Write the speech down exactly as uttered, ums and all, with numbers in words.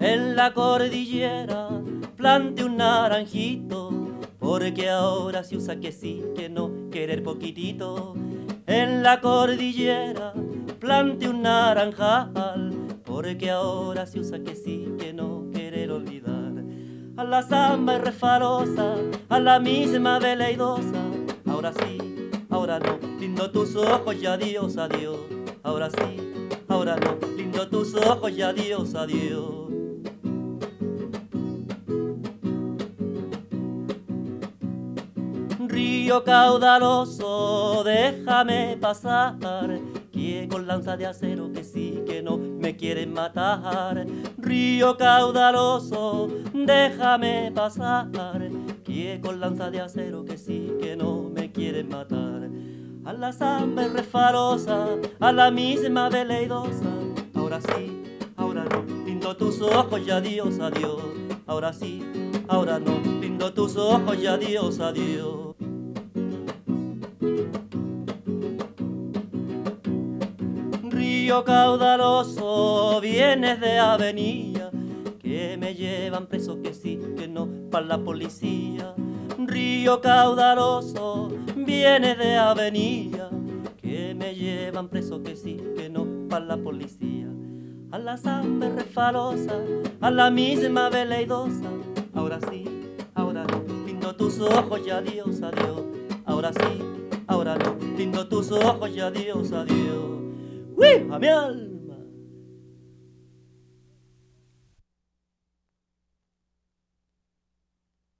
en la cordillera plante un naranjito, porque ahora se usa que sí, que no, querer poquitito. En la cordillera plante un naranjal, porque ahora se usa que sí, que no, querer olvidar. A la samba y refarosa, a la misma veleidosa, ahora sí, ahora no, lindo tus ojos y adiós, adiós. Ahora sí, ahora no, lindo tus ojos y adiós, adiós. Río caudaloso, déjame pasar, que con lanza de acero que sí, que no, me quieren matar. Río caudaloso, déjame pasar, que con lanza de acero que sí, que no, me quieren matar. A la samba refarosa, a la misma veleidosa, ahora sí, ahora no, lindo tus ojos y adiós, adiós. Ahora sí, ahora no, lindo tus ojos y adiós, adiós. Río caudaloso, vienes de avenida, que me llevan preso que sí, que no, para la policía. Río caudaloso, vienes de avenida, que me llevan preso que sí, que no, para la policía. A la samba refalosa, a la misma veleidosa, ahora sí, ahora no, lindo tus ojos y adiós, adiós. Ahora sí, ahora no, lindo tus ojos y adiós, adiós. ¡Uy, Amial!